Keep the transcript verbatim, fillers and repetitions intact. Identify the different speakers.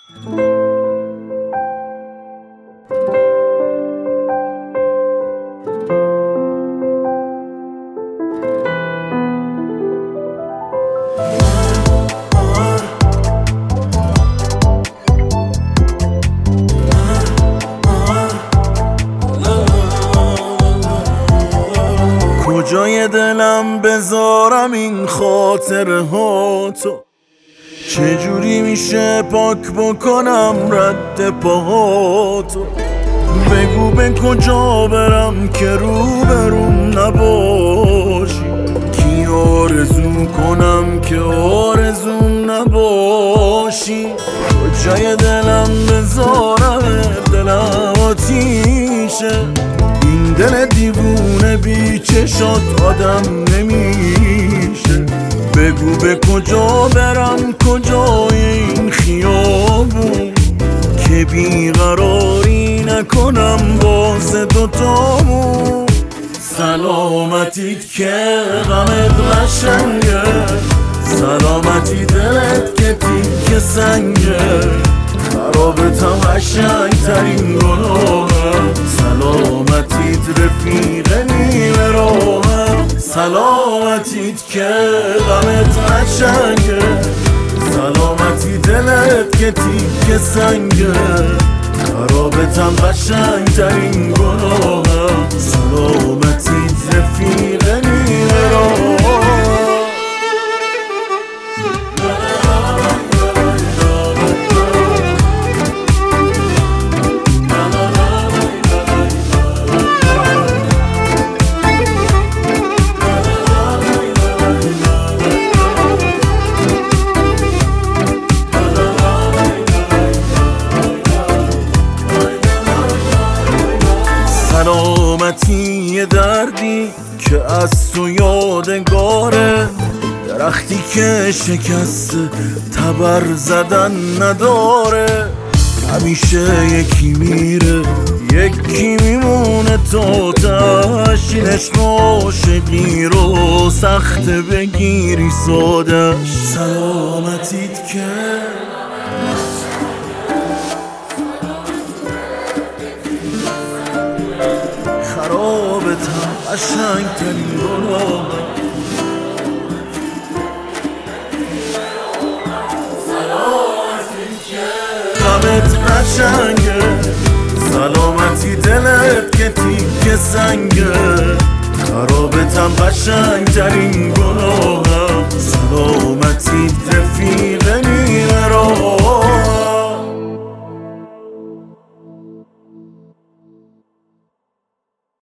Speaker 1: کجای دلم بذارم این خاطره ها تو؟ چجوری میشه پاک بکنم رد پاهاتو؟ بگو به کجا برم که رو بروم نباشی؟ کی آرزو کنم که آرزوم نباشی؟ کجای دلم بذارم دلم آتیشه، این دل دیوونه بی چشات آدم نمیشه. بگو به کجا برم کجای این خیابون که بیقراری نکنم واسه دوتامون. سلامتیت که غمت قشنگه، سلامتی دلت که تیک سنگه، خرابتم قشنگ ترین گناهه. سلامتیت رفیق نیمه راهم، سلامتیت که غمت قشنگه، سلامتی دلت که تیک سنگه، خرابتم قشنگ ترین گناهم. سلامتیت رفیق نیمه راهم. سلامتی یه دردی که از تو یادگاره، درختی که شکست تبر زدن نداره. همیشه یکی میره یکی میمونه تا تاش، این عشق عاشقی رو سخت بگیری سادش. سلامتیت که خرابتم قشنگ ترین گناه. سلامتیت که غمت قشنگه، سلامتی دلت که تیک سنگه، خرابتم قشنگ ترین گناهم. سلامتیت رفیق